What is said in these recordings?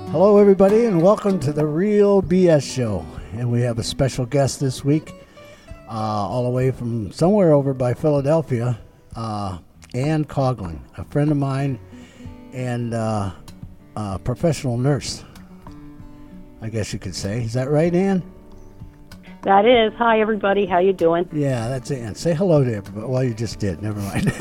Hello, everybody, and welcome to the Real BS Show. And we have a special guest this week, all the way from somewhere over by Philadelphia, Ann Coughlin, a friend of mine and a professional nurse, I guess you could say. Is that right, Ann? That is. Hi, everybody. How you doing? Yeah, that's Ann. Say hello to everybody. Well, you just did. Never mind.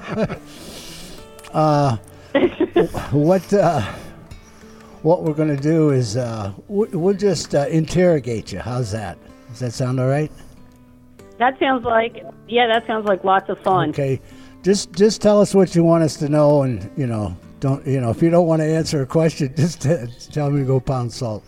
What we're going to do is we'll just interrogate you. How's that? Does that sound all right? That sounds like lots of fun. Okay. Just tell us what you want us to know, and don't if you don't want to answer a question, just tell me to go pound salt.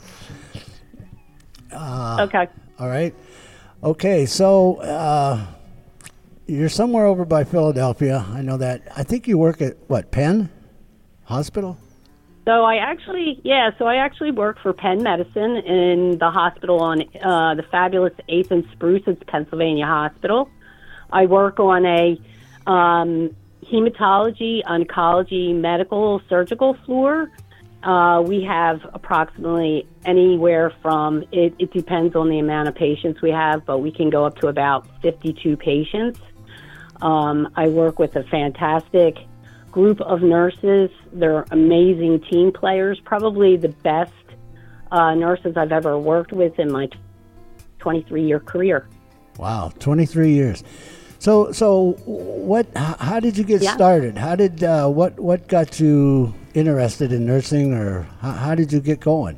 Okay. All right. Okay. So you're somewhere over by Philadelphia. I know that. I think you work at Penn Hospital. So I actually work for Penn Medicine in the hospital on the fabulous 8th and Spruce. It's Pennsylvania Hospital. I work on a hematology, oncology, medical, surgical floor. We have approximately anywhere from, it depends on the amount of patients we have, but we can go up to about 52 patients. I work with a fantastic group of nurses. They're amazing team players, probably the best nurses I've ever worked with in my 23-year career. Wow, 23 years. So how did you get started? How did what got you interested in nursing, or how did you get going?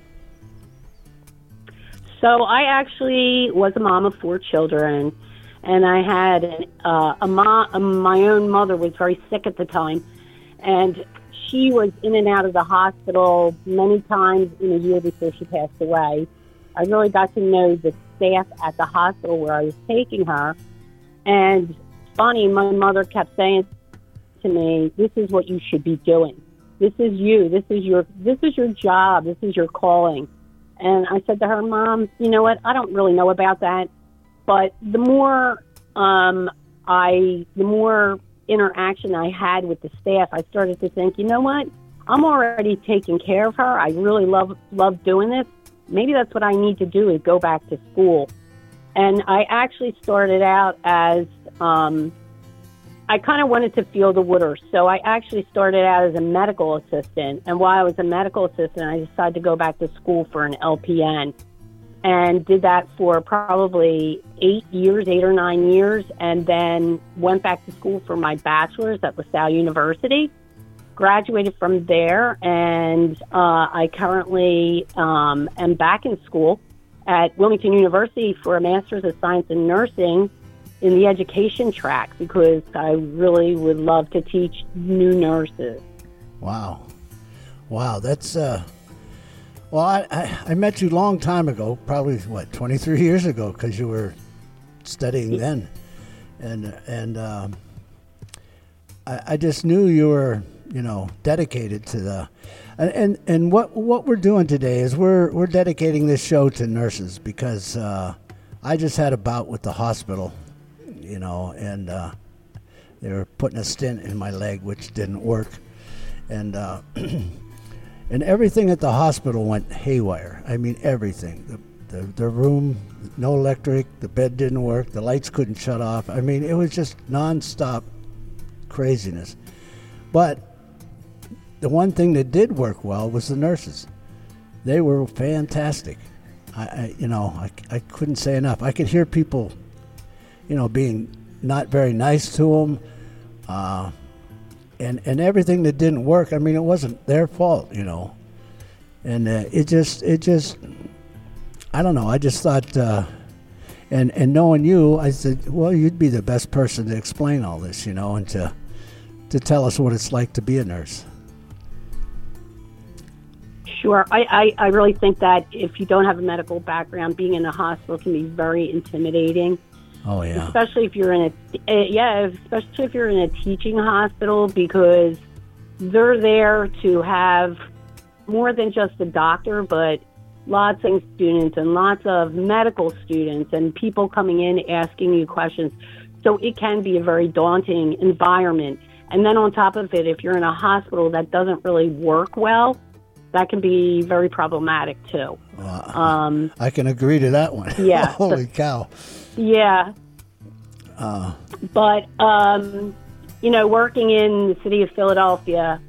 So I actually was a mom of 4 children. And I had my own mother was very sick at the time, and she was in and out of the hospital many times in a year before she passed away. I really got to know the staff at the hospital where I was taking her, and funny, my mother kept saying to me, "This is what you should be doing. This is you. This is your job. This is your calling." And I said to her, "Mom, you know what? I don't really know about that." But the more interaction I had with the staff, I started to think, you know what? I'm already taking care of her. I really love doing this. Maybe that's what I need to do, is go back to school. And I actually started out as I kind of wanted to feel the waters. So I actually started out as a medical assistant. And while I was a medical assistant, I decided to go back to school for an LPN. And did that for probably 8 or 9 years, and then went back to school for my bachelor's at LaSalle University. Graduated from there, and I currently am back in school at Wilmington University for a Master's of Science in Nursing in the education track, because I really would love to teach new nurses. Wow, that's... Well, I met you a long time ago, probably 23 years ago, because you were studying then, and I just knew you were dedicated to the and what we're doing today is we're dedicating this show to nurses, because I just had a bout with the hospital, and they were putting a stent in my leg, which didn't work, and. And everything at the hospital went haywire. I mean, everything. The room, no electric, the bed didn't work, the lights couldn't shut off. I mean, it was just nonstop craziness. But the one thing that did work well was the nurses. They were fantastic. I couldn't say enough. I could hear people, being not very nice to them. And everything that didn't work, I mean, it wasn't their fault, And it just, I don't know. I just thought, and knowing you, I said, well, you'd be the best person to explain all this, and to tell us what it's like to be a nurse. Sure. I really think that if you don't have a medical background, being in a hospital can be very intimidating. Oh yeah. Especially if you're in a teaching hospital, because they're there to have more than just a doctor, but lots of students and lots of medical students and people coming in asking you questions. So it can be a very daunting environment. And then on top of it, if you're in a hospital that doesn't really work well, that can be very problematic too. I can agree to that one. Yeah. Holy cow. Yeah. But, working in the city of Philadelphia,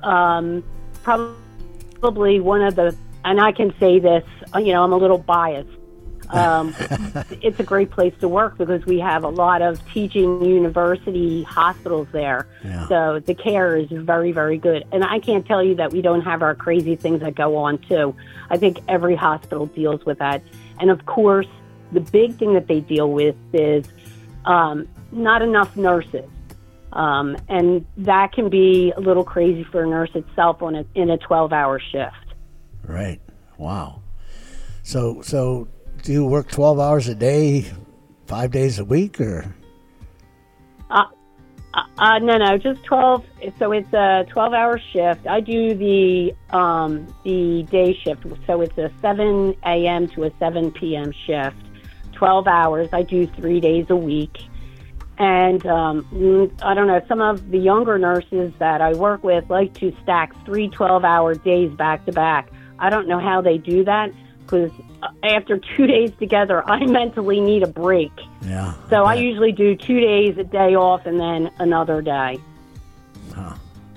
probably one of the, and I can say this, I'm a little biased. It's a great place to work because we have a lot of teaching university hospitals there. Yeah. So the care is very, very good. And I can't tell you that we don't have our crazy things that go on too. I think every hospital deals with that. And of course, the big thing that they deal with is not enough nurses. And that can be a little crazy for a nurse itself in a 12-hour shift. Right. Wow. So do you work 12 hours a day, 5 days a week, or? No, just 12. So it's a 12-hour shift. I do the day shift. So it's a 7 a.m. to a 7 p.m. shift, 12 hours. I do 3 days a week. And I don't know, some of the younger nurses that I work with like to stack 3 12-hour days back to back. I don't know how they do that because after 2 days together, I mentally need a break. Yeah. So I usually do 2 days, a day off, and then another day. Huh.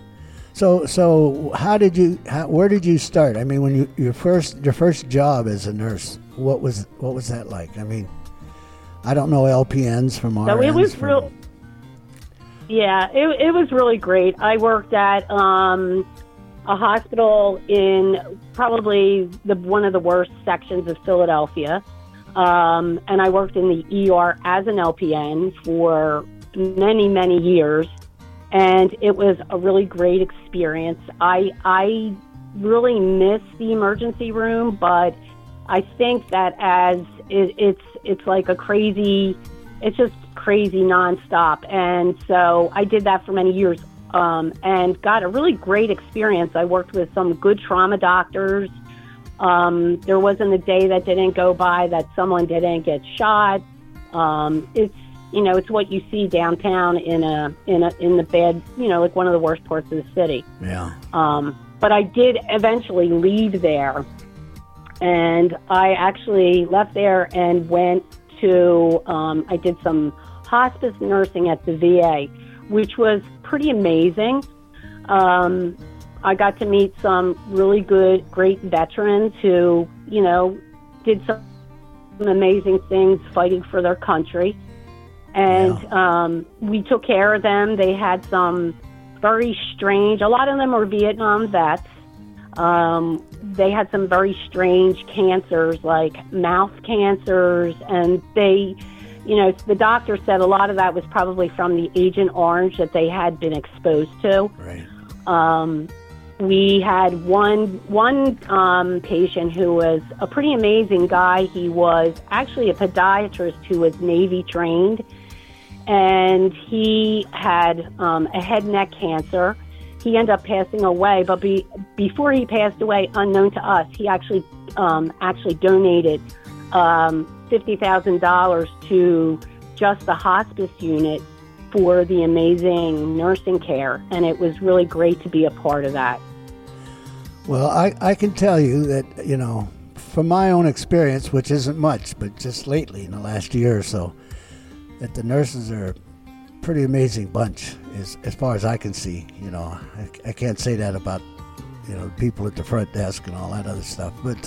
So where did you start? I mean, when your first job as a nurse, what was that like? I mean, I don't know LPNs from RNs. So it was real. Yeah, it was really great. I worked at a hospital in probably one of the worst sections of Philadelphia, and I worked in the ER as an LPN for many, many years, and it was a really great experience. I really miss the emergency room, but I think that as it's like it's just crazy nonstop. And so I did that for many years and got a really great experience. I worked with some good trauma doctors. There wasn't a day that didn't go by that someone didn't get shot. It's what you see downtown in the bad, like one of the worst parts of the city. Yeah. But I did eventually leave there. And I actually left there and went to, I did some hospice nursing at the VA, which was pretty amazing. I got to meet some really great veterans who, did some amazing things fighting for their country. And we took care of them. They had some very strange, a lot of them were Vietnam vets. They had some very strange cancers, like mouth cancers, and they, the doctor said a lot of that was probably from the Agent Orange that they had been exposed to. Right. We had one patient who was a pretty amazing guy. He was actually a podiatrist who was Navy trained, and he had a head and neck cancer. He ended up passing away, but before he passed away, unknown to us, he actually donated $50,000 to just the hospice unit for the amazing nursing care, and it was really great to be a part of that. Well, I can tell you that, from my own experience, which isn't much, but just lately in the last year or so, that the nurses are a pretty amazing bunch as far as I can see. I can't say that about, people at the front desk and all that other stuff. But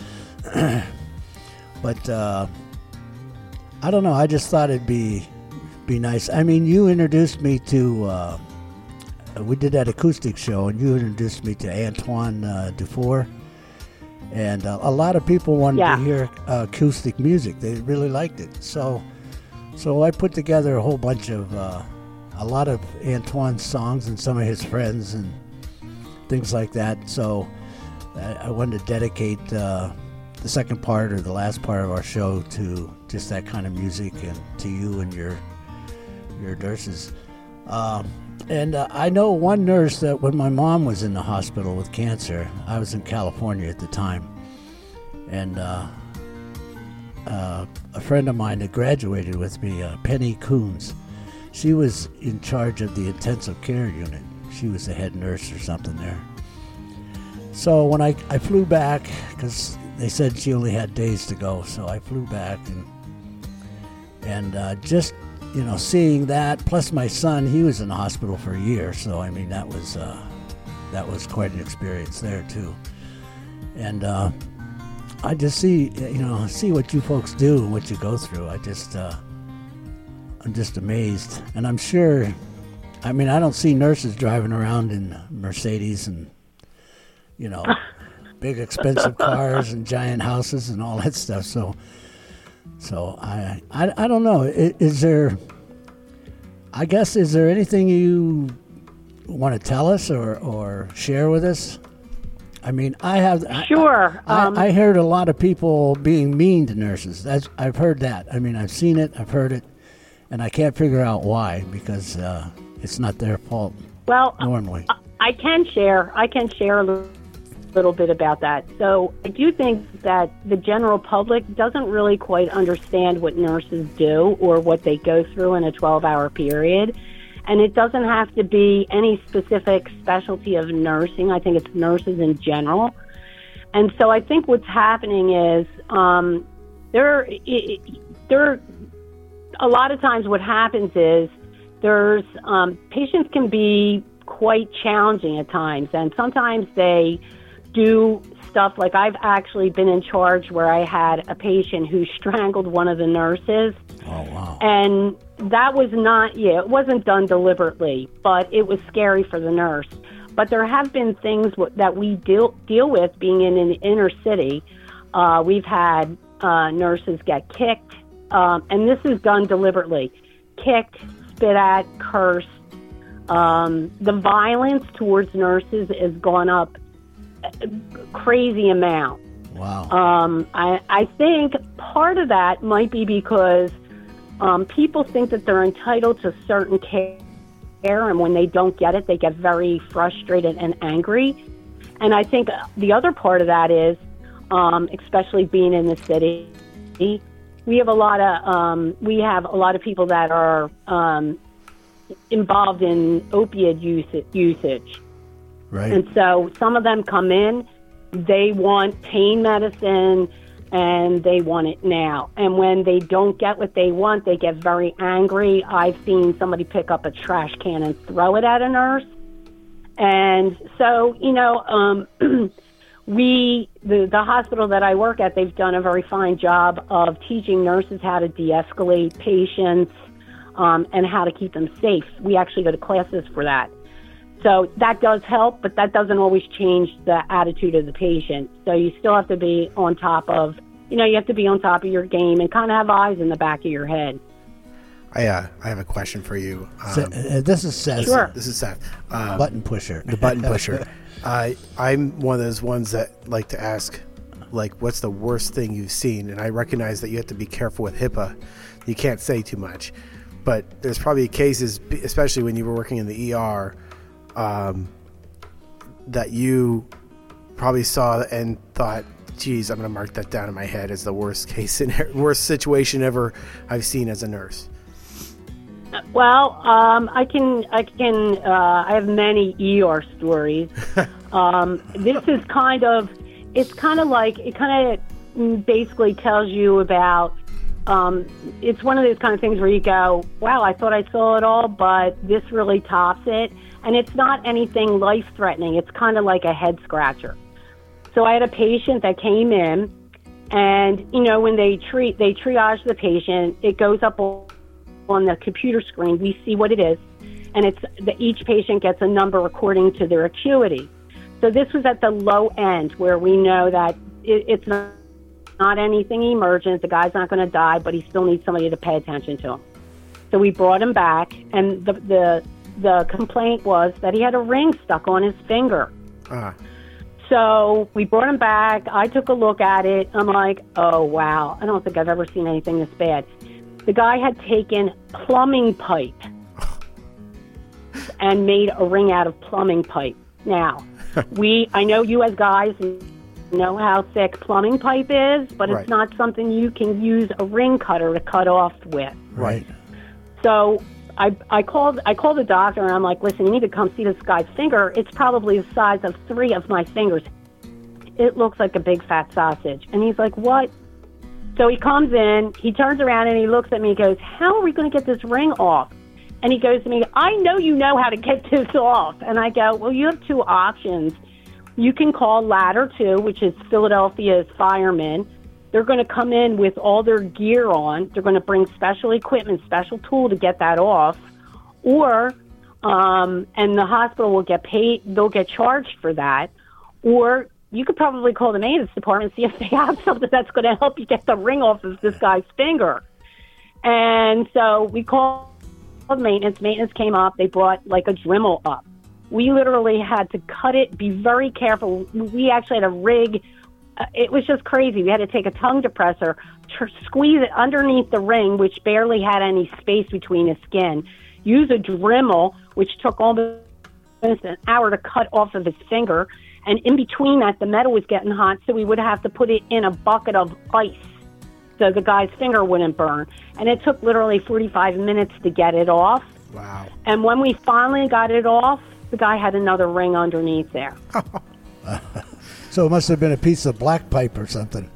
I don't know. I just thought it'd be nice. I mean, you introduced me to, we did that acoustic show, and you introduced me to Antoine Dufour. And a lot of people wanted to hear acoustic music. They really liked it. So I put together a whole bunch of, a lot of Antoine's songs and some of his friends and things like that. So I wanted to dedicate the second part or the last part of our show to just that kind of music and to you and your nurses. And I know one nurse that when my mom was in the hospital with cancer, I was in California at the time, and a friend of mine that graduated with me, Penny Coons, she was in charge of the intensive care unit. She was the head nurse or something there. So when I flew back, because they said she only had days to go, so I flew back and just seeing that, plus my son, he was in the hospital for a year, so I mean that was quite an experience there too. And I just see what you folks do and what you go through. I'm just amazed, and I'm sure. I mean, I don't see nurses driving around in Mercedes and big expensive cars and giant houses and all that stuff. So I don't know. Is there anything you want to tell us or share with us? I mean, Sure. I heard a lot of people being mean to nurses. I've heard that. I mean, I've seen it, I've heard it, and I can't figure out why, because it's not their fault. Well, normally. I can share a little bit about that. So I do think that the general public doesn't really quite understand what nurses do or what they go through in a 12-hour period. And it doesn't have to be any specific specialty of nursing. I think it's nurses in general. And so I think what's happening is there a lot of times what happens is there's patients can be quite challenging at times, and sometimes they do stuff like I've actually been in charge where I had a patient who strangled one of the nurses. Oh, wow. And that was it wasn't done deliberately, but it was scary for the nurse. But there have been things that we deal with being in an inner city. We've had nurses get kicked, and this is done deliberately. Kicked, spit at, cursed. The violence towards nurses has gone up a crazy amount. Wow. I think part of that might be because people think that they're entitled to certain care, and when they don't get it, they get very frustrated and angry. And I think the other part of that is, especially being in the city, we have a lot of people that are involved in opiate usage. Right. And so some of them come in, they want pain medicine, and they want it now. And when they don't get what they want, they get very angry. I've seen somebody pick up a trash can and throw it at a nurse. And so, the hospital that I work at, they've done a very fine job of teaching nurses how to de-escalate patients and how to keep them safe. We actually go to classes for that. So that does help, but that doesn't always change the attitude of the patient. So you still have to be on top of, you have to be on top of your game and kind of have eyes in the back of your head. I have a question for you. This is Seth. Sure. This is Seth. Button pusher. The button pusher. I'm one of those ones that like to ask, what's the worst thing you've seen? And I recognize that you have to be careful with HIPAA. You can't say too much. But there's probably cases, especially when you were working in the ER, that you probably saw and thought, geez, I'm going to mark that down in my head as the worst situation ever I've seen as a nurse. Well, I have many ER stories. This is it kind of basically tells you about, it's one of those kind of things where you go, wow, I thought I saw it all, but this really tops it. And it's not anything life-threatening. It's kind of like a head scratcher. So I had a patient that came in, and, when they triage the patient, it goes up on the computer screen. We see what it is, and each patient gets a number according to their acuity. So this was at the low end where we know that it's not anything emergent. The guy's not going to die, but he still needs somebody to pay attention to him. So we brought him back, and the complaint was that he had a ring stuck on his finger. So we brought him back. I took a look at it. I'm like, oh, wow. I don't think I've ever seen anything this bad. The guy had taken plumbing pipe and made a ring out of plumbing pipe. Now, I know you as guys know how thick plumbing pipe is, but Right. It's not something you can use a ring cutter to cut off with. Right. So I called the doctor, and I'm like, listen, you need to come see this guy's finger. It's probably the size of 3 of my fingers. it looks like a big fat sausage. And he's like, what? So he comes in, he turns around and he looks at me and goes, how are we going to get this ring off? And he goes to me, I know you know how to get this off. And I go, well, you have two options. You can call Ladder 2, which is Philadelphia's firemen. They're going to come in with all their gear on. They're going to bring special equipment, special tool to get that off. Or, and the hospital will get paid, they'll get charged for that. Or you could probably call the maintenance department and see if they have something that's going to help you get the ring off of this guy's finger. And so we called maintenance. Maintenance came up. They brought like a Dremel up. We literally had to cut it, be very careful. We actually had a rig. It was just crazy. We had to take a tongue depressor, squeeze it underneath the ring, which barely had any space between the skin. Use a Dremel, which took almost an hour to cut off of his finger. And in between that, the metal was getting hot, so we would have to put it in a bucket of ice so the guy's finger wouldn't burn. And it took literally 45 minutes to get it off. Wow. And when we finally got it off, the guy had another ring underneath there. So it must have been a piece of black pipe or something.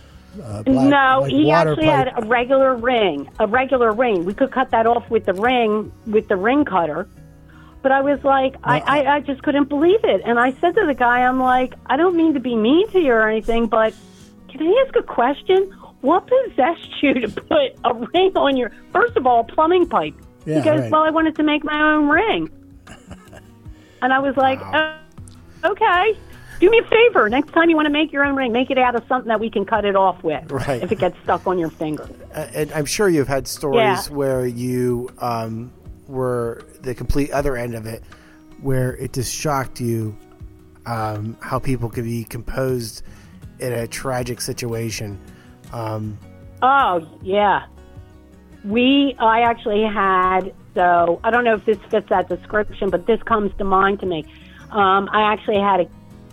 No, like he water actually pipe. had a regular ring. We could cut that off with the ring cutter. But I was like, I just couldn't believe it. And I said to the guy, I'm like, I don't mean to be mean to you or anything, but can I ask a question? What possessed you to put a ring on your, first of all, plumbing pipe? Yeah, he goes, right. well, I wanted to make my own ring. And I was like, okay, do me a favor. Next time you want to make your own ring, make it out of something that we can cut it off with Right. if it gets stuck on your finger. And I'm sure you've had stories where you were the complete other end of it, where it just shocked you how people could be composed in a tragic situation. Oh, yeah. I actually had, so I don't know if this fits that description, but this comes to mind to me. I actually had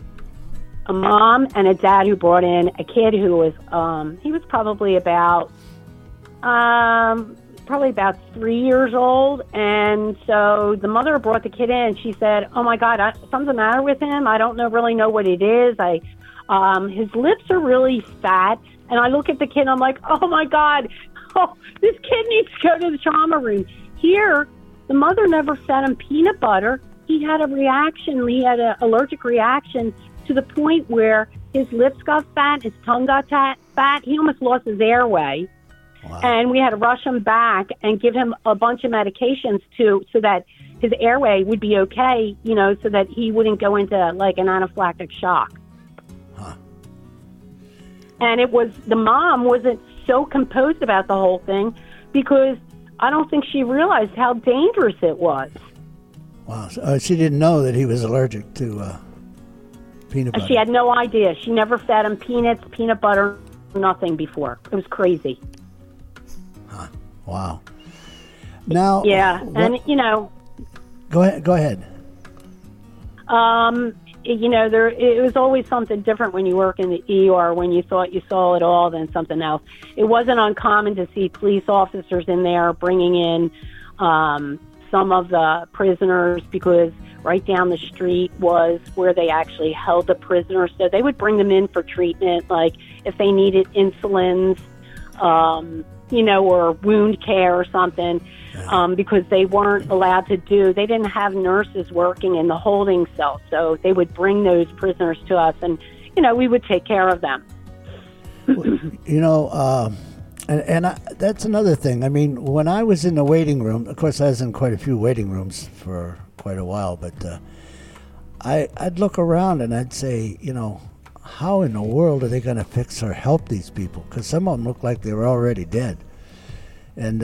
a mom and a dad who brought in a kid who was, he was probably about 3 years old. And so the mother brought the kid in. She said, oh my God, something's the matter with him. I don't really know what it is. His lips are really fat. And I look at the kid and I'm like, oh my God, this kid needs to go to the trauma room. Here, the mother never fed him peanut butter. He had a reaction. He had an allergic reaction to the point where his lips got fat, his tongue got fat. He almost lost his airway. Wow. And we had to rush him back and give him a bunch of medications so that his airway would be okay, so that he wouldn't go into like an anaphylactic shock. Huh. And the mom wasn't so composed about the whole thing because I don't think she realized how dangerous it was. Wow. So, she didn't know that he was allergic to peanut butter. She had no idea. She never fed him peanuts, peanut butter, nothing before. It was crazy. Huh. Wow. Now. Yeah, and Go ahead. It was always something different when you work in the ER, when you thought you saw it all, than something else. It wasn't uncommon to see police officers in there bringing in some of the prisoners, because right down the street was where they actually held the prisoners. So they would bring them in for treatment, like if they needed insulins, or wound care or something. Because they weren't allowed to they didn't have nurses working in the holding cell. So they would bring those prisoners to us and, we would take care of them. That's another thing. I mean, when I was in the waiting room, of course, I was in quite a few waiting rooms for quite a while, but I'd look around and I'd say, how in the world are they going to fix or help these people? Because some of them look like they were already dead. And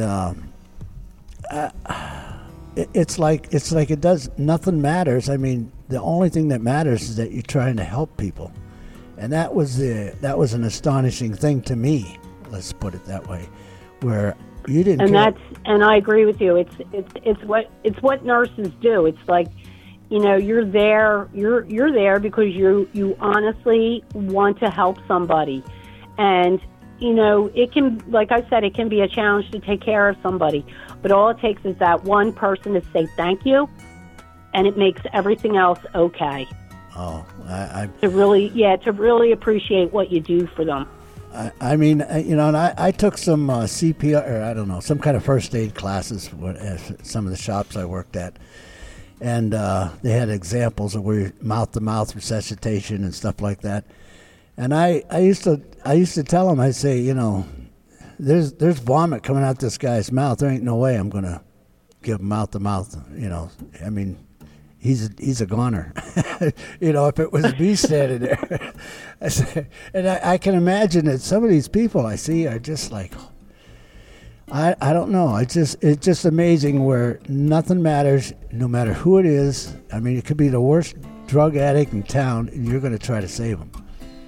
it's like it does, nothing matters. I mean, the only thing that matters is that you're trying to help people, and that was an astonishing thing to me. Let's put it that way, where you didn't. And I agree with you. It's what nurses do. It's like, you're there because you honestly want to help somebody, and it can, like I said, it can be a challenge to take care of somebody. But all it takes is that one person to say thank you, and it makes everything else okay. to really appreciate what you do for them. I mean, and I took some CPR, or I don't know, some kind of first aid classes at some of the shops I worked at. And they had examples of where mouth-to-mouth resuscitation and stuff like that. And I used to tell them, I'd say, there's vomit coming out this guy's mouth. There ain't no way I'm going to give him mouth-to-mouth, I mean, he's a goner. If it was me standing there. And I can imagine that some of these people I see are just like, I don't know. It's just amazing where nothing matters, no matter who it is. I mean, it could be the worst drug addict in town, and you're going to try to save them.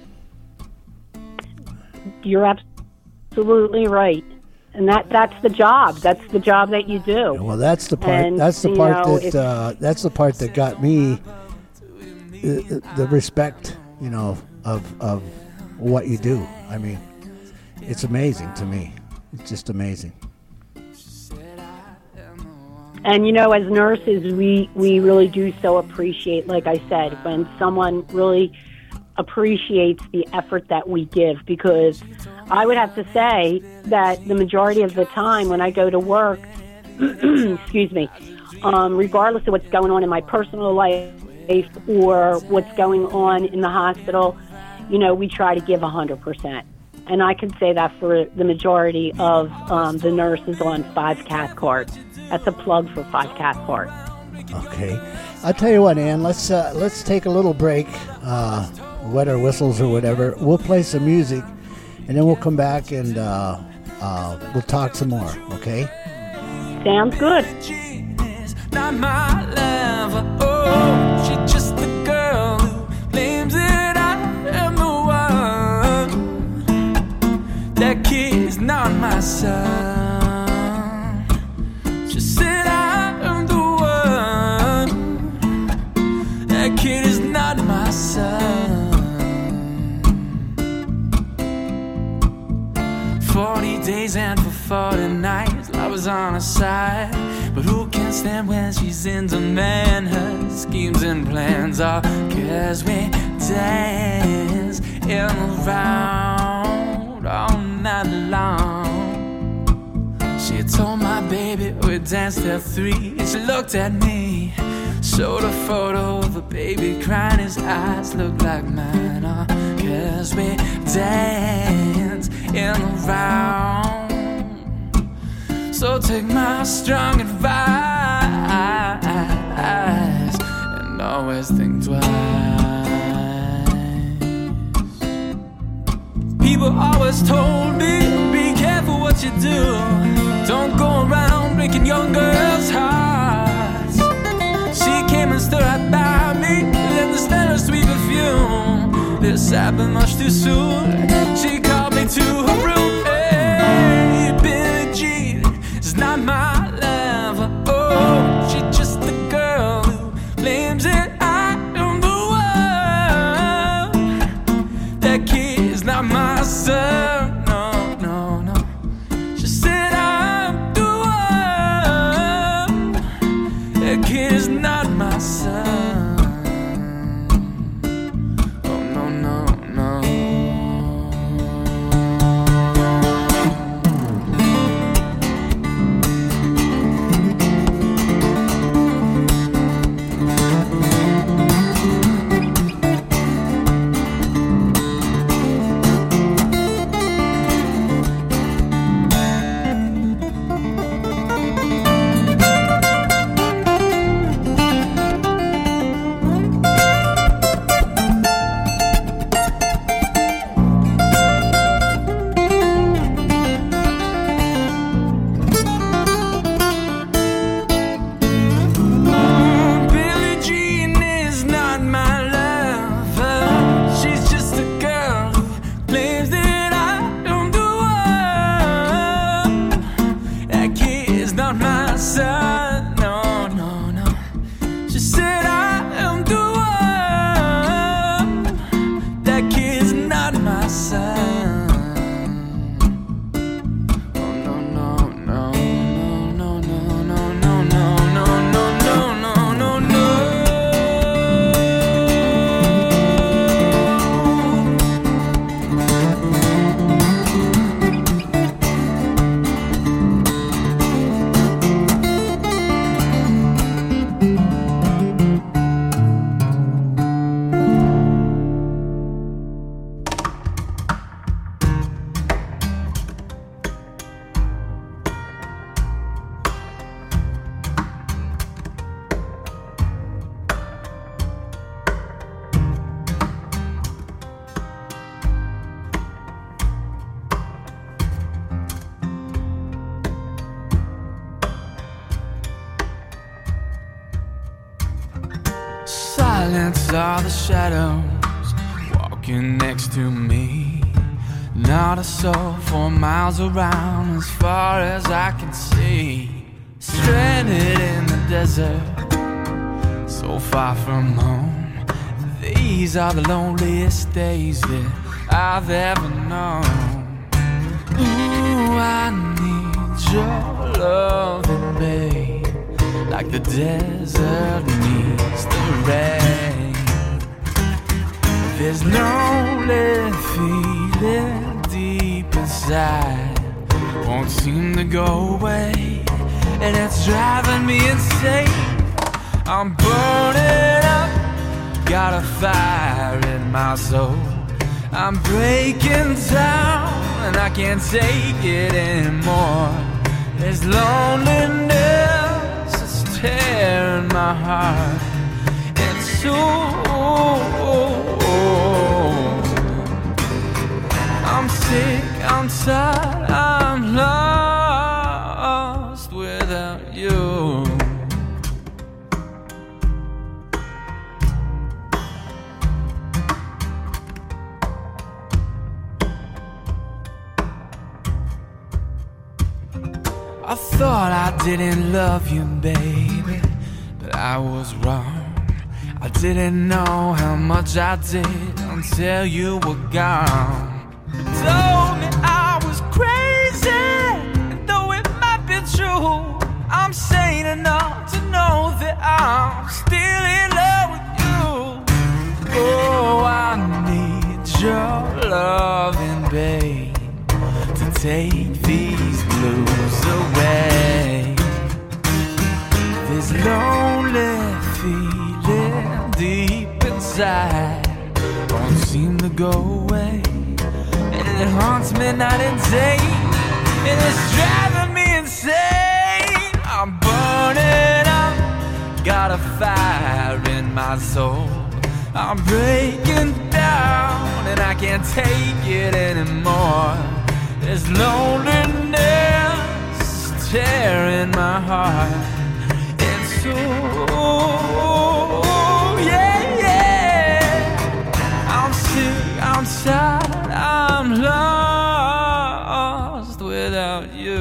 You're absolutely right. And that's the job. That's the job that you do. Well, that's the part. And, that's the part that got me the respect, of what you do. I mean, it's amazing to me. It's just amazing. And as nurses, we really do so appreciate, like I said, when someone really appreciates the effort that we give, because I would have to say that the majority of the time when I go to work, excuse me, regardless of what's going on in my personal life or what's going on in the hospital, we try to give 100%. And I can say that for the majority of the nurses on 5 Cathcart. That's a plug for 5 Cathcart. Okay. I'll tell you what, Ann, let's take a little break, wet our whistles or whatever. We'll play some music, and then we'll come back and we'll talk some more, okay? Sounds good. Not my lover, oh, she's just the girl who claims that I am the one. That kid's not my son. She said I am the one. That kid is not my son. 40 days and for 40 nights, I was on her side. But who can stand when she's in demand? Her schemes and plans are 'cause we dance in a round all night long. She told my baby we danced till 3. And she looked at me, showed a photo of a baby crying. His eyes looked like mine, 'cause we dance in a round. So take my strong advice and always think twice. People always told me, be careful what you do. Don't go around breaking young girls' hearts. She came and stood right by me, let the smell of sweet perfume. This happened much too soon. She called me to her room. Hey, Billie Jean is not my lover. Oh, she's just the girl who claims that I am the one. That kid is not my son. No, no, no. She said I'm the one. That kid is not my son. the shadows walking next to me. Not a soul for miles around as far as I can see. Stranded in the desert, so far from home. These are the loneliest days that I've ever known. Ooh, I need your loving, babe, like the desert needs the rain. There's lonely feeling deep inside, won't seem to go away, and it's driving me insane. I'm burning up, got a fire in my soul. I'm breaking down, and I can't take it anymore. There's loneliness, it's tearing my heart. It's so I'm sick, I'm tired, I'm lost without you. I thought I didn't love you, baby, but I was wrong. I didn't know how much I did until you were gone. Told me I was crazy, and though it might be true, I'm sane enough to know that I'm still in love with you. Oh, I need your loving, babe, to take these blues away. This lonely feeling deep inside won't seem to go away, and it haunts me night and day, and it's driving me insane. I'm burning up, got a fire in my soul. I'm breaking down, and I can't take it anymore. This loneliness tearing my heart. It's so, yeah. I'm sick, I'm tired, I'm lost without you.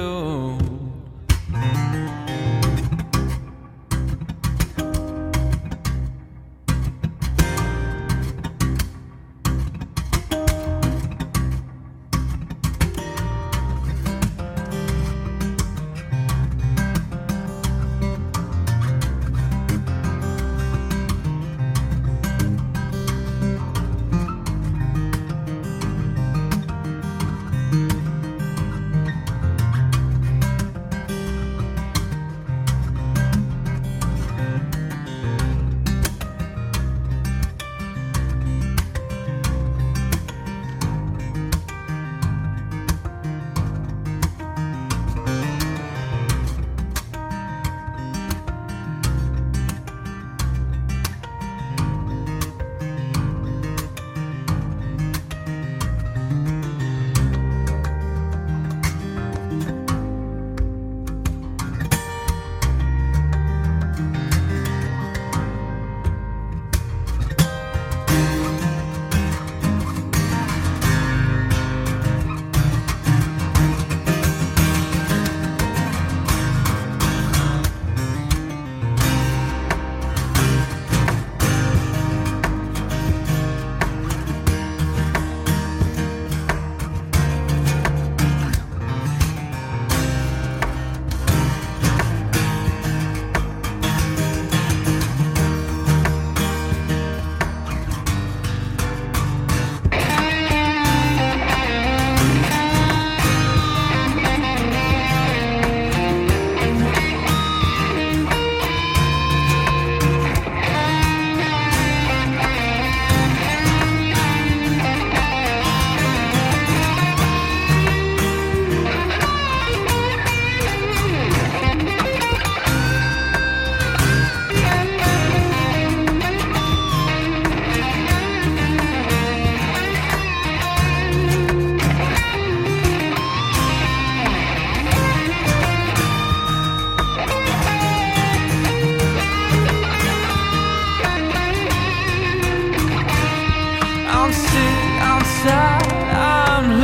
inside. I'm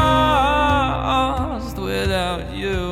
lost without you.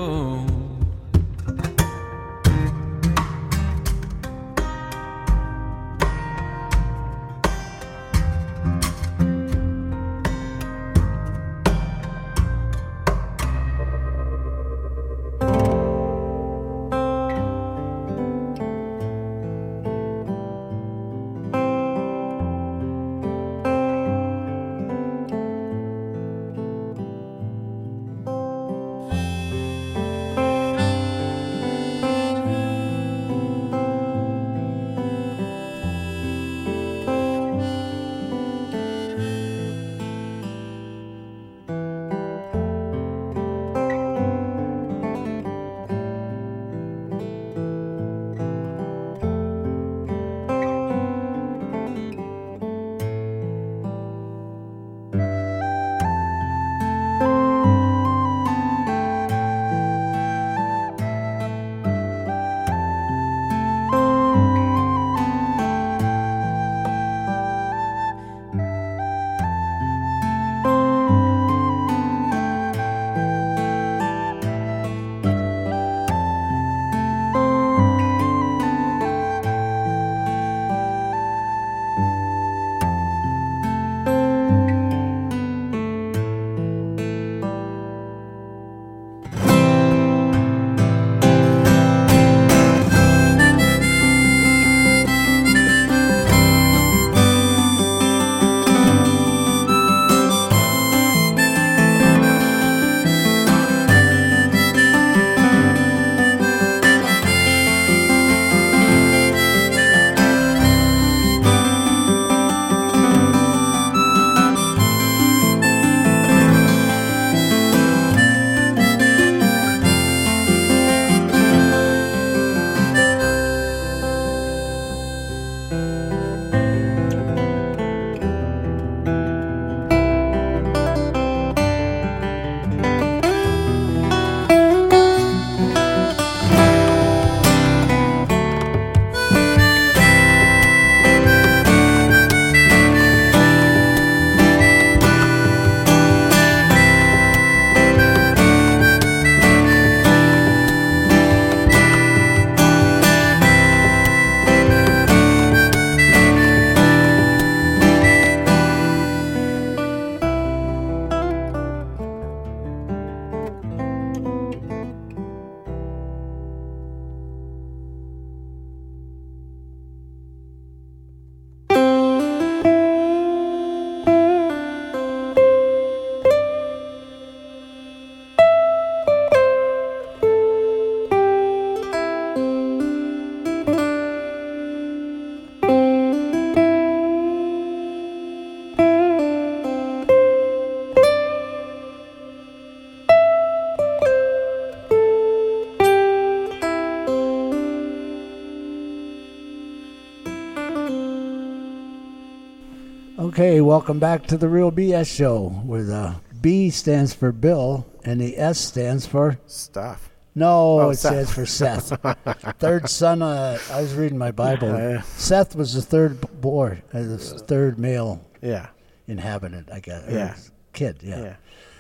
Okay, welcome back to the Real BS Show, where the B stands for Bill and the S stands for... Stuff. No, it Seth. stands for Seth. Third son, I was reading my Bible. Seth was the third the third male inhabitant, I guess. Yeah. Kid, yeah.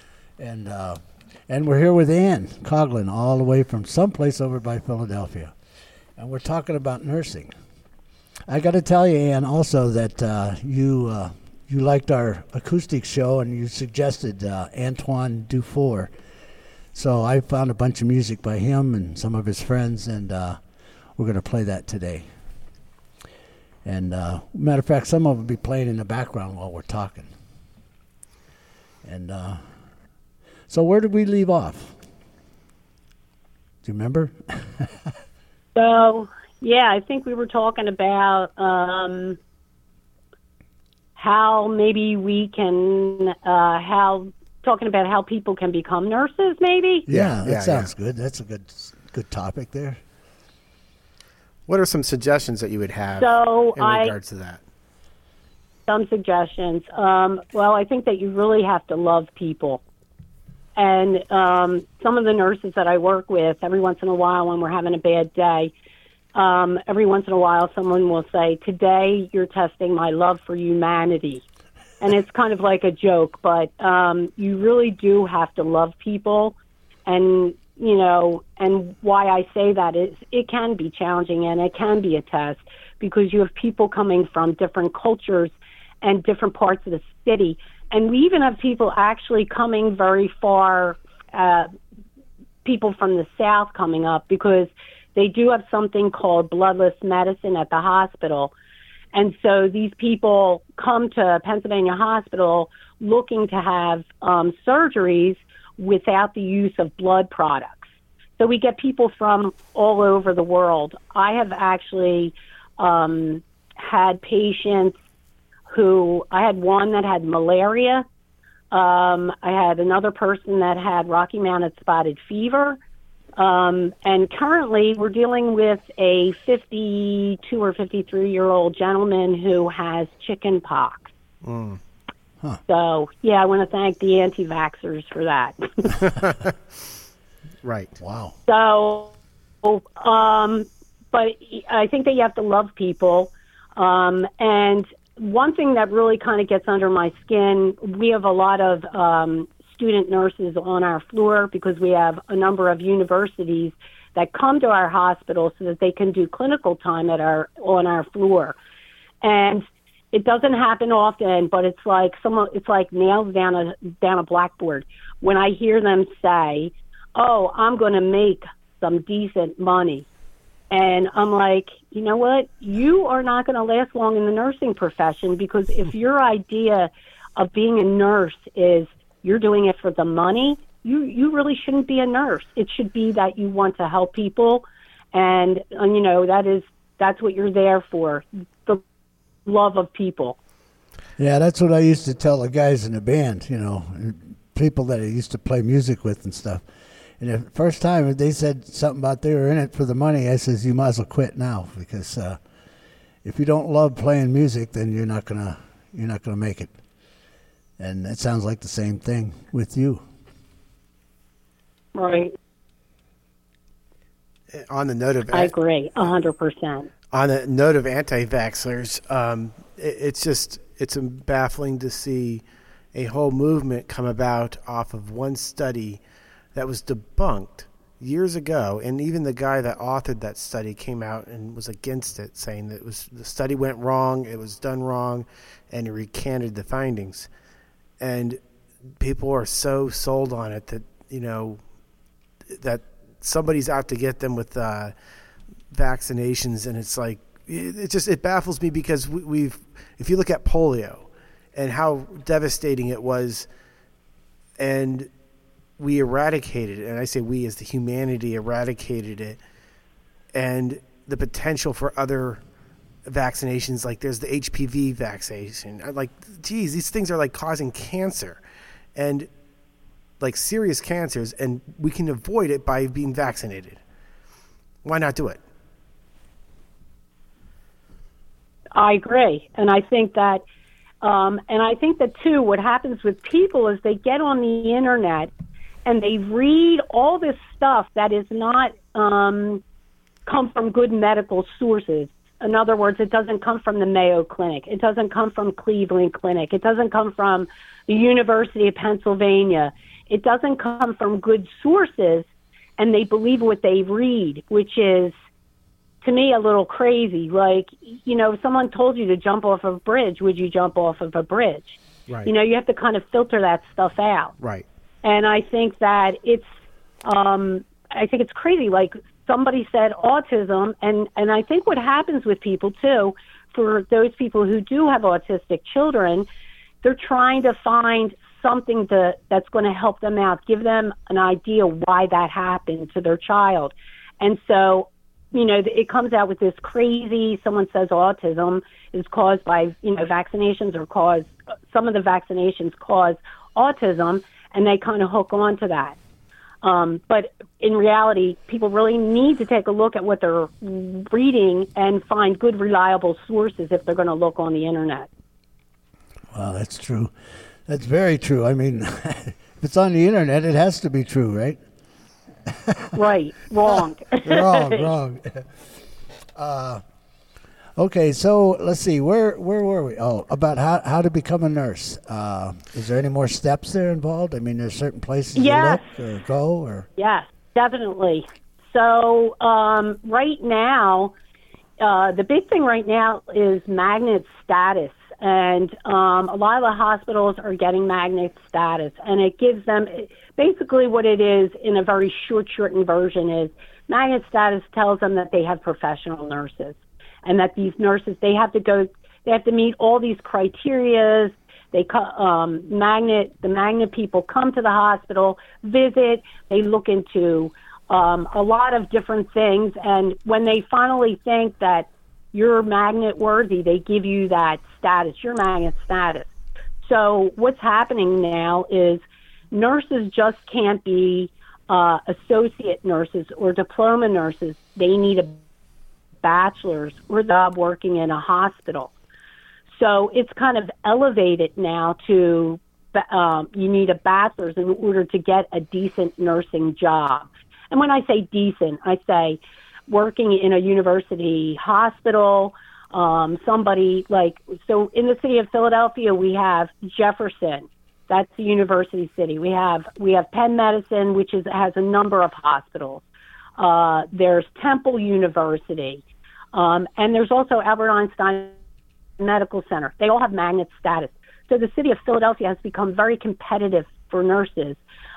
And we're here with Ann Coughlin, all the way from someplace over by Philadelphia. And we're talking about nursing. I got to tell you, Ann, also that you liked our acoustic show and you suggested Antoine Dufour. So I found a bunch of music by him and some of his friends, and we're going to play that today. And matter of fact, some of them will be playing in the background while we're talking. And so where did we leave off? Do you remember? So, yeah, I think we were talking about how maybe we can, talking about how people can become nurses, maybe? Yeah, that sounds good. That's a good topic there. What are some suggestions that you would have in regards to that? Some suggestions. Well, I think that you really have to love people. And some of the nurses that I work with, every once in a while when we're having a bad day, every once in a while someone will say, today you're testing my love for humanity. and it's kind of like a joke, but you really do have to love people. And, you know, and why I say that is it can be challenging and it can be a test because you have people coming from different cultures and different parts of the city. And we even have people actually coming very far, people from the South coming up because they do have something called bloodless medicine at the hospital. And so these people come to Pennsylvania Hospital looking to have surgeries without the use of blood products. So we get people from all over the world. I have actually had patients I had one that had malaria. I had another person that had Rocky Mountain spotted fever. And currently we're dealing with a 52 or 53-year-old gentleman who has chicken pox. Mm. Huh. So, yeah, I want to thank the anti-vaxxers for that. Right. Wow. So, but I think that you have to love people. And one thing that really kind of gets under my skin, we have a lot of student nurses on our floor because we have a number of universities that come to our hospital so that they can do clinical time on our floor. And it doesn't happen often, but it's like nails down a blackboard. When I hear them say, "Oh, I'm going to make some decent money," and I'm like, you know what? You are not going to last long in the nursing profession because if your idea of being a nurse is you're doing it for the money, you really shouldn't be a nurse. It should be that you want to help people, and you know that's what you're there for. The love of people. Yeah, that's what I used to tell the guys in the band, you know, people that I used to play music with and stuff. And the first time they said something about they were in it for the money, I says, you might as well quit now because if you don't love playing music, then you're not gonna make it. And that sounds like the same thing with you. Right. On the note of, I agree, 100%. On the note of anti-vaxxers, it's baffling to see a whole movement come about off of one study that was debunked years ago, and even the guy that authored that study came out and was against it, saying that the study went wrong, it was done wrong, and he recanted the findings. And people are so sold on it that, you know, that somebody's out to get them with vaccinations, and it's like it baffles me because if you look at polio and how devastating it was, and we eradicated it, and I say we as the humanity eradicated it, and the potential for other vaccinations, like there's the HPV vaccination. Like, geez, these things are like causing cancer and like serious cancers, and we can avoid it by being vaccinated. Why not do it? I agree. And I think that, too, what happens with people is they get on the internet and they read all this stuff that is not come from good medical sources. In other words, it doesn't come from the Mayo Clinic. It doesn't come from Cleveland Clinic. It doesn't come from the University of Pennsylvania. It doesn't come from good sources, and they believe what they read, which is, to me, a little crazy. Like, you know, if someone told you to jump off of a bridge, would you jump off of a bridge? Right. You know, you have to kind of filter that stuff out. Right. And I think that it's crazy. Like, somebody said autism, and I think what happens with people, too, for those people who do have autistic children, they're trying to find something that's going to help them out, give them an idea why that happened to their child. And so, you know, it comes out with this crazy, someone says autism is caused by, you know, vaccinations some of the vaccinations cause autism, and they kind of hook on to that. But in reality, people really need to take a look at what they're reading and find good, reliable sources if they're going to look on the internet. Wow, that's true. That's very true. I mean, if it's on the internet, it has to be true, right? Right. Wrong. Wrong. Okay, so let's see. Where were we? Oh, about how to become a nurse. Is there any more steps there involved? I mean, there's certain places Yes. you look or go or. Yes, definitely. So right now, the big thing right now is magnet status. And a lot of the hospitals are getting magnet status. And it gives them, basically what it is in a very shortened version is, magnet status tells them that they have professional nurses. And that these nurses, they have to meet all these criterias. The magnet people come to the hospital, visit, they look into a lot of different things. And when they finally think that you're magnet worthy, they give you that status, your magnet status. So what's happening now is nurses just can't be associate nurses or diploma nurses. They need a bachelor's or job working in a hospital. So it's kind of elevated now to you need a bachelor's in order to get a decent nursing job. And when I say decent, I say working in a university hospital, somebody like, so in the city of Philadelphia, we have Jefferson. That's the university city. We have Penn Medicine, which has a number of hospitals. There's Temple University. And there's also Albert Einstein Medical Center. They all have magnet status. So the city of Philadelphia has become very competitive for nurses.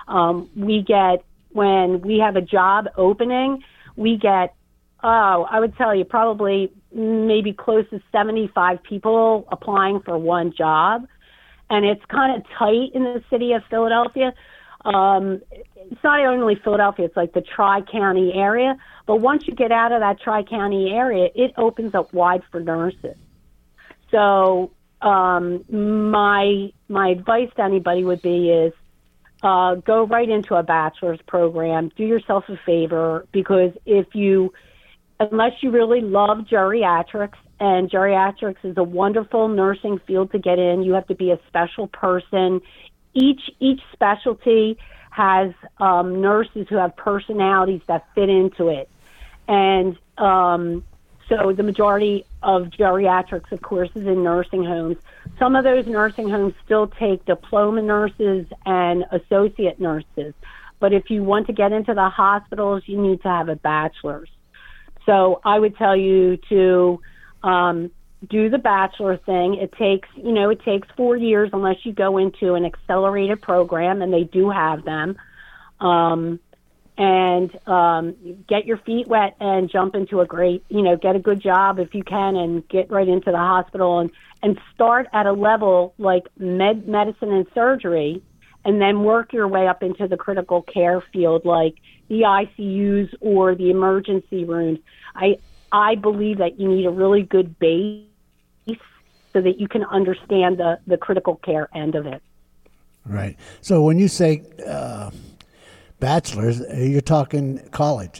When we have a job opening, we get, I would tell you, probably maybe close to 75 people applying for one job. And it's kind of tight in the city of Philadelphia. It's not only Philadelphia, it's like the Tri-County area. But once you get out of that Tri-County area, it opens up wide for nurses. So my advice to anybody would be is go right into a bachelor's program. Do yourself a favor, because unless you really love geriatrics, and geriatrics is a wonderful nursing field to get in, you have to be a special person. Each specialty has nurses who have personalities that fit into it. And so the majority of geriatrics, of course, is in nursing homes. Some of those nursing homes still take diploma nurses and associate nurses. But if you want to get into the hospitals, you need to have a bachelor's. So I would tell you to do the bachelor thing. It takes 4 years unless you go into an accelerated program, and they do have them. And get your feet wet and jump into get a good job if you can, and get right into the hospital and start at a level like medicine and surgery, and then work your way up into the critical care field like the ICUs or the emergency rooms. I believe that you need a really good base so that you can understand the critical care end of it. Right. So when you say bachelor's, you're talking college?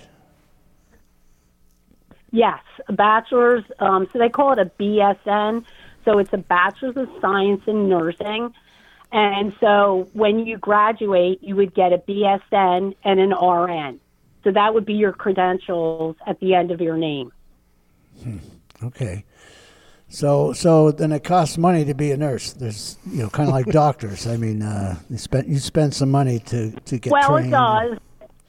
Yes, a bachelor's. So they call it a BSN. So it's a Bachelor's of Science in Nursing. And so when you graduate, you would get a BSN and an RN. So that would be your credentials at the end of your name. Okay. So then it costs money to be a nurse. There's, kind of like doctors. I mean, you spend some money to get trained. Well, it does.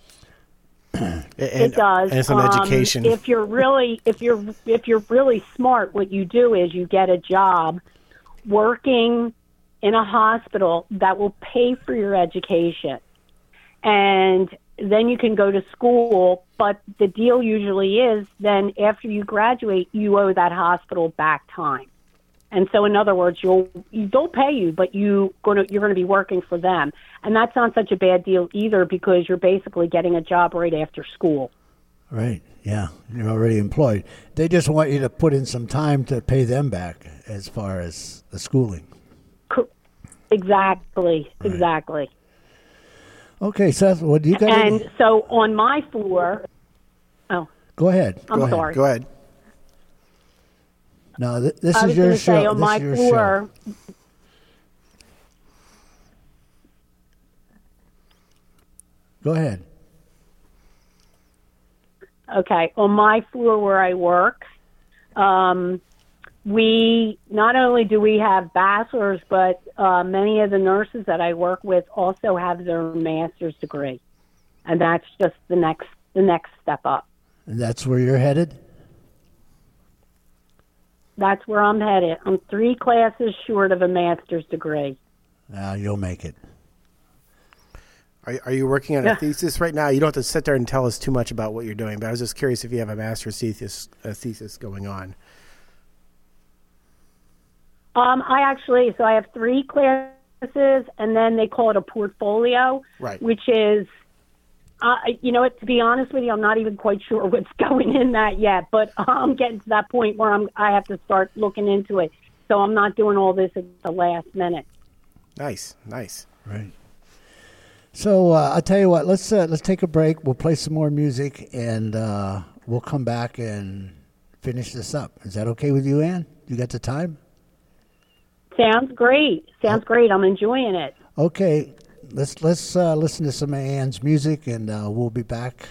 It does. And some education. If you're really smart, what you do is you get a job working in a hospital that will pay for your education, and then you can go to school. But the deal usually is then after you graduate, you owe that hospital back time. And so, in other words, they'll pay you, but you're going to be working for them, and that's not such a bad deal either, because you're basically getting a job right after school. Right. Yeah, you're already employed. They just want you to put in some time to pay them back as far as the schooling. Exactly. Right. Exactly. Okay, Seth, what do you got? And so on my floor. Oh. Go ahead. I'm sorry. Go ahead. No, this is your show. Say on my floor. Go ahead. Okay, on my floor where I work, we not only do we have bachelor's, but many of the nurses that I work with also have their master's degree, and that's just the next step up. And that's where you're headed? That's where I'm headed. I'm 3 classes short of a master's degree. You'll make it. Are you working on a thesis right now? You don't have to sit there and tell us too much about what you're doing, but I was just curious if you have a master's thesis going on. I have 3 classes, and then they call it a portfolio, right? Which is, to be honest with you, I'm not even quite sure what's going in that yet, but I'm getting to that point where I have to start looking into it. So I'm not doing all this at the last minute. Nice. Right. So I'll tell you what. Let's take a break. We'll play some more music, and we'll come back and finish this up. Is that okay with you, Ann? You got the time? Sounds great. Great. I'm enjoying it. Okay. Let's listen to some of Ann's music, and we'll be back.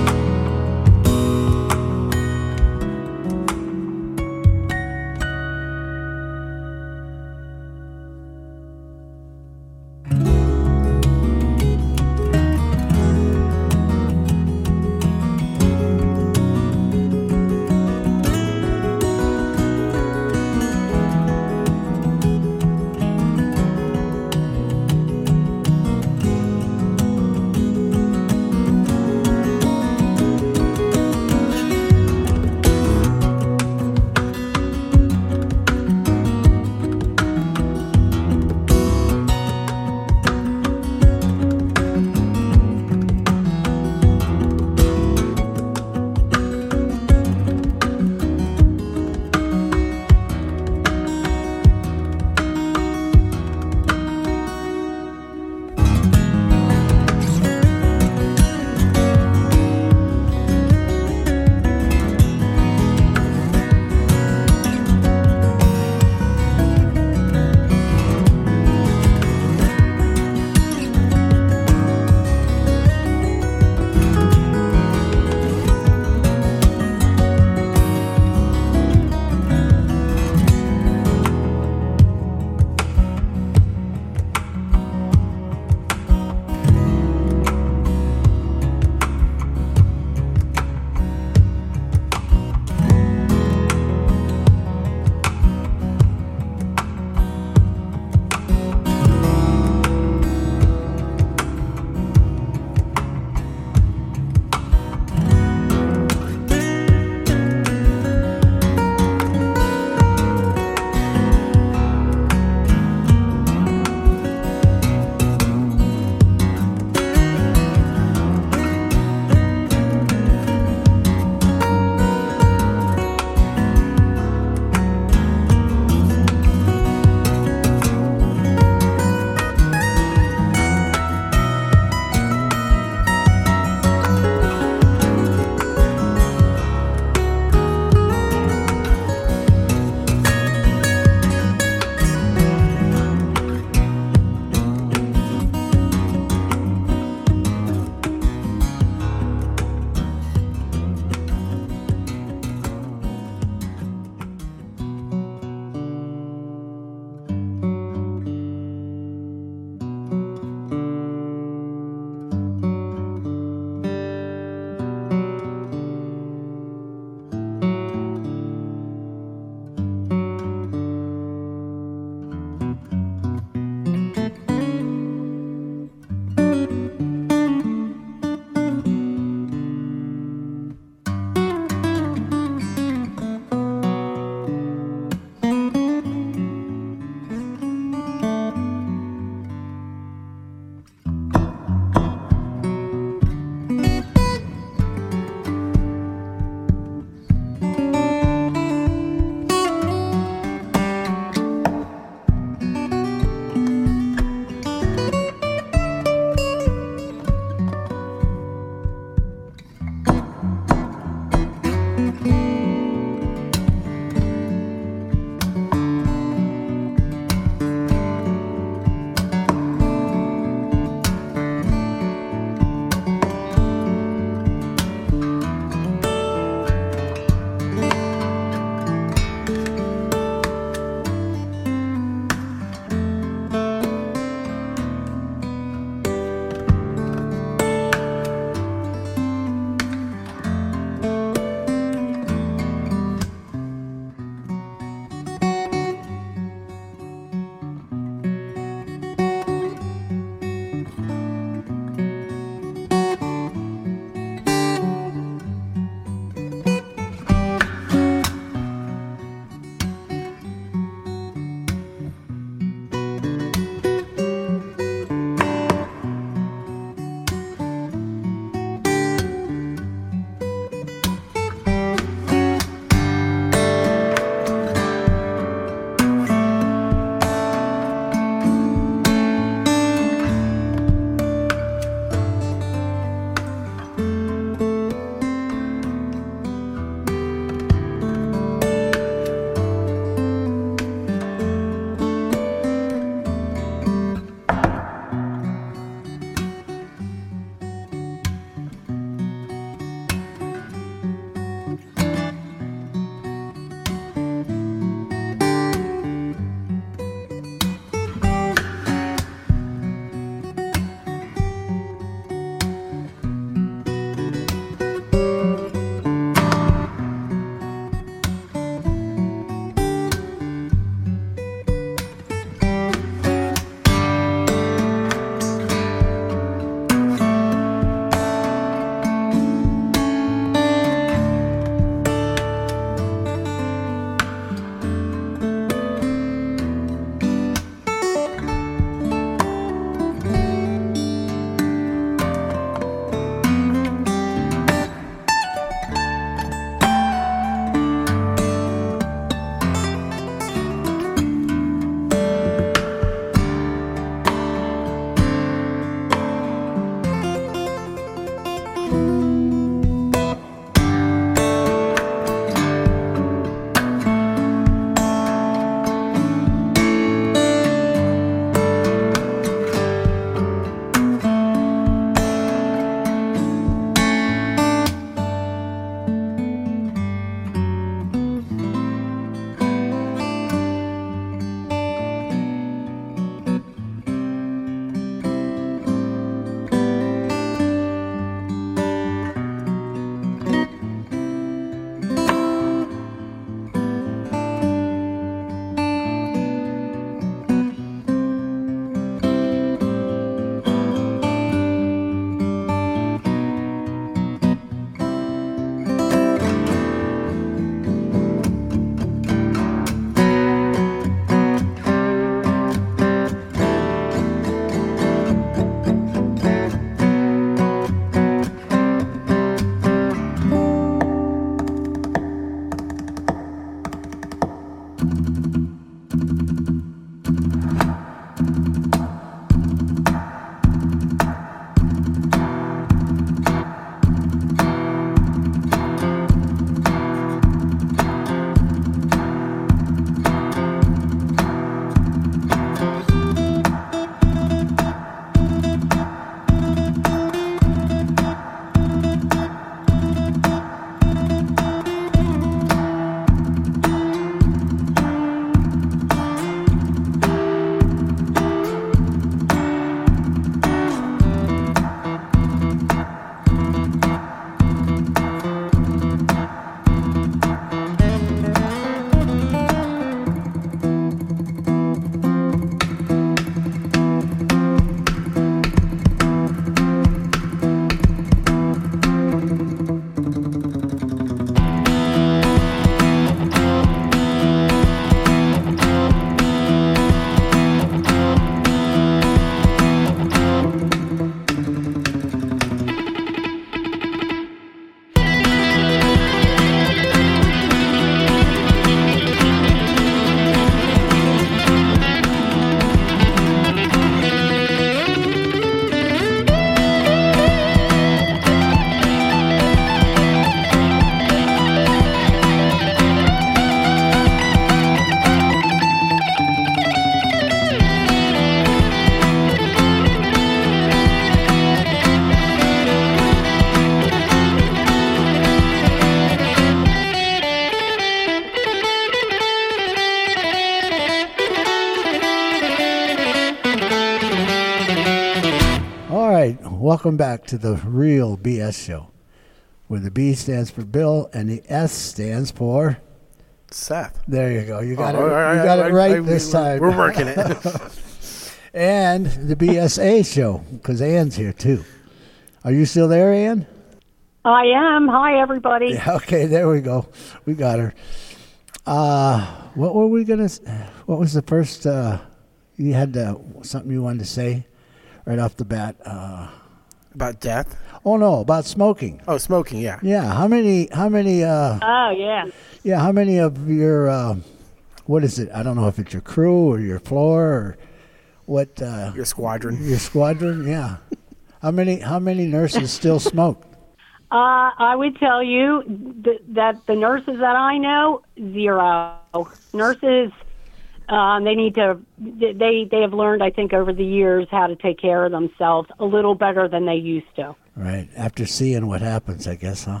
welcome back to the Real BS Show, where the B stands for Bill and the S stands for Seth. There you go. You got it. You got it right this time. We're working it. And the BSA Show, because Ann's here too. Are you still there, Ann? I am. Hi, everybody. Yeah, okay, there we go. We got her. What were we gonna? What was the first? You had something you wanted to say right off the bat. About death? Oh no, about smoking. Oh, smoking. Yeah. Yeah. How many? Oh, yeah. Yeah. How many of your? What is it? I don't know if it's your crew or your floor or what. Your squadron. Your squadron. Yeah. How many nurses still smoke? I would tell you that the nurses that I know, 0. Nurses, they need to. They have learned, I think, over the years how to take care of themselves a little better than they used to. Right. After seeing what happens, I guess, huh?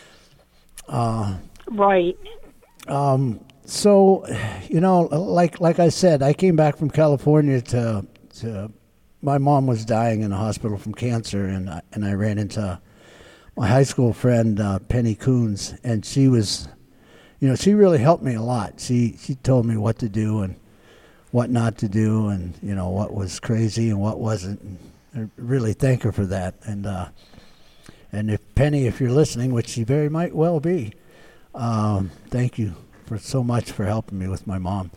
Right. So, like I said, I came back from California to my mom was dying in the hospital from cancer, and I ran into my high school friend Penny Coons, and she was, she really helped me a lot. She told me what to do and what not to do, and what was crazy and what wasn't. And I really thank her for that. And if Penny, if you're listening, which she very might well be, thank you for so much for helping me with my mom.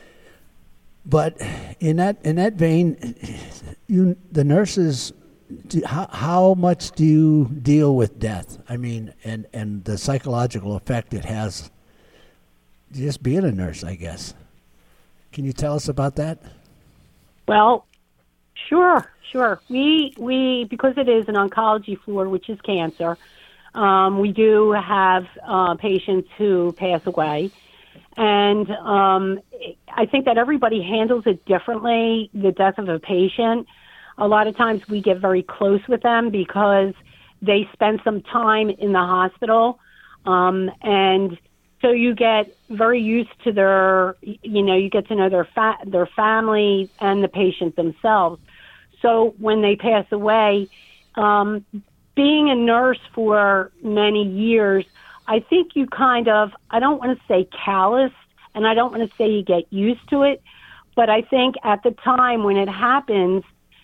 But in that vein, the nurses, how much do you deal with death? I mean, and the psychological effect it has just being a nurse, I guess. Can you tell us about that? Well, sure. We because it is an oncology floor, which is cancer, we do have patients who pass away. And I think that everybody handles it differently, the death of a patient. A lot of times we get very close with them because they spend some time in the hospital. And so you get very used to their, you get to know their family and the patient themselves. So when they pass away, being a nurse for many years, I think you kind of, I don't want to say callous, and I don't want to say you get used to it, but I think at the time when it happens,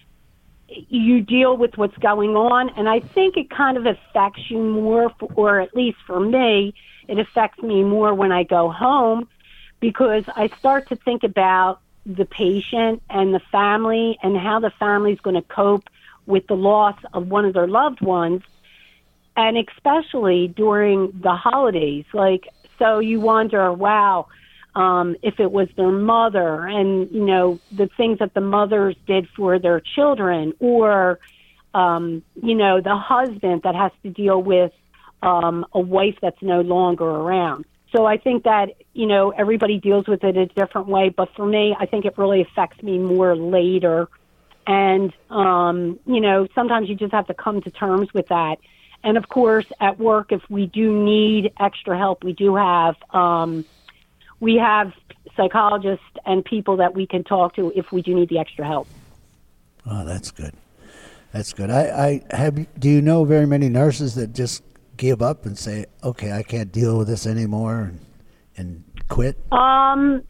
you deal with what's going on, and I think it kind of affects you more, or at least for me, it affects me more when I go home, because I start to think about the patient and the family and how the family's going to cope with the loss of one of their loved ones. And especially during the holidays, so you wonder, wow, if it was their mother and, the things that the mothers did for their children, or, the husband that has to deal with a wife that's no longer around. So I think that, everybody deals with it a different way. But for me, I think it really affects me more later. And, sometimes you just have to come to terms with that. And, of course, at work, if we do need extra help, we do have psychologists and people that we can talk to if we do need the extra help. Oh, that's good. That's good. Do you know very many nurses that just give up and say, okay, I can't deal with this anymore and quit? I've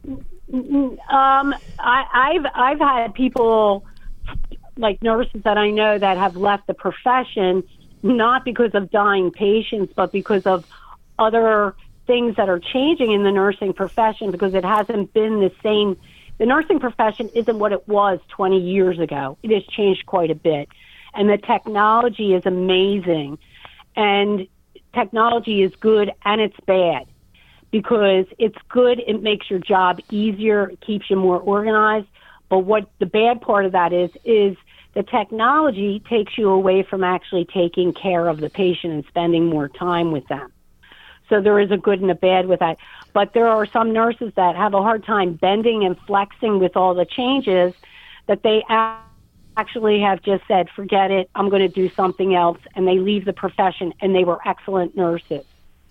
had people, like nurses that I know, that have left the profession, not because of dying patients, but because of other things that are changing in the nursing profession, because it hasn't been the same. The nursing profession isn't what it was 20 years ago. It has changed quite a bit. And the technology is amazing. And technology is good and it's bad. Because it's good, it makes your job easier, it keeps you more organized. But what the bad part of that is the technology takes you away from actually taking care of the patient and spending more time with them. So there is a good and a bad with that. But there are some nurses that have a hard time bending and flexing with all the changes, that they actually have just said, forget it, I'm going to do something else, and they leave the profession, and they were excellent nurses.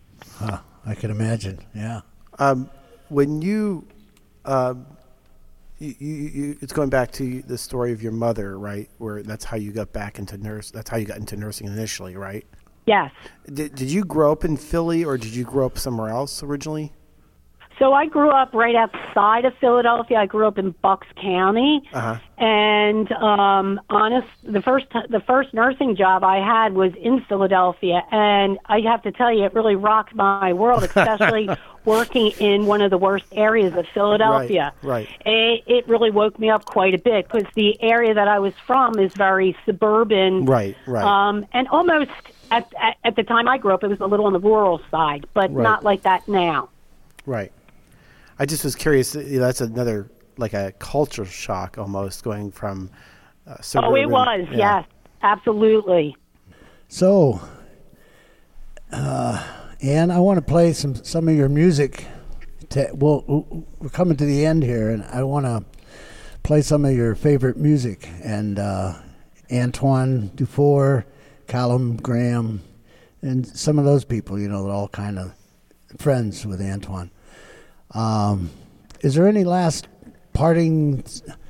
I can imagine, yeah. When you, it's going back to the story of your mother, right? Where that's how you got back into That's how you got into nursing initially, right? Yes. Did you grow up in Philly, or did you grow up somewhere else originally? So I grew up right outside of Philadelphia. I grew up in Bucks County, and the first nursing job I had was in Philadelphia, and I have to tell you, it really rocked my world, especially working in one of the worst areas of Philadelphia. Right. It really woke me up quite a bit because the area that I was from is very suburban. Right. And almost at the time I grew up, it was a little on the rural side, but not like that now. Right. I just was curious. That's another, like a culture shock almost, going from suburban. Oh, it was. Yes, absolutely. So, Ann, I want to play some of your music. We're coming to the end here, and I want to play some of your favorite music. And Antoine Dufour, Callum Graham, and some of those people, they're all kind of friends with Antoine. Is there any last parting,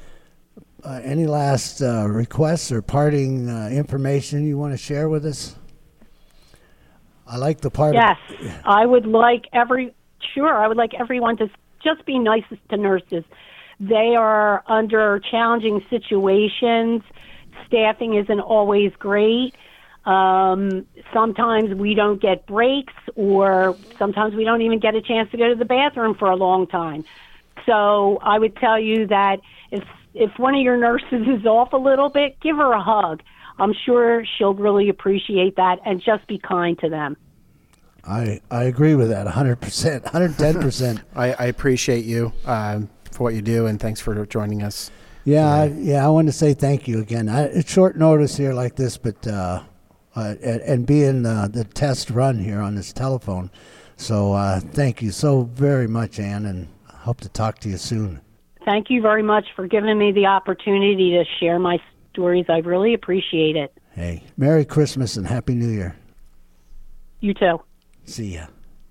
requests or parting information you want to share with us? I like the part. Yes, I would like everyone to just be nice to nurses. They are under challenging situations. Staffing isn't always great. Sometimes we don't get breaks, or sometimes we don't even get a chance to go to the bathroom for a long time. So I would tell you that if one of your nurses is off a little bit, give her a hug. I'm sure she'll really appreciate that, and just be kind to them. I agree with that 100%, 110%. I appreciate you for what you do, and thanks for joining us. I want to say thank you again. It's short notice here like this, but and being the test run here on this telephone. So thank you so very much, Ann, and I hope to talk to you soon. Thank you very much for giving me the opportunity to share my stories. I really appreciate it. Hey, Merry Christmas and Happy New Year. You too. See ya.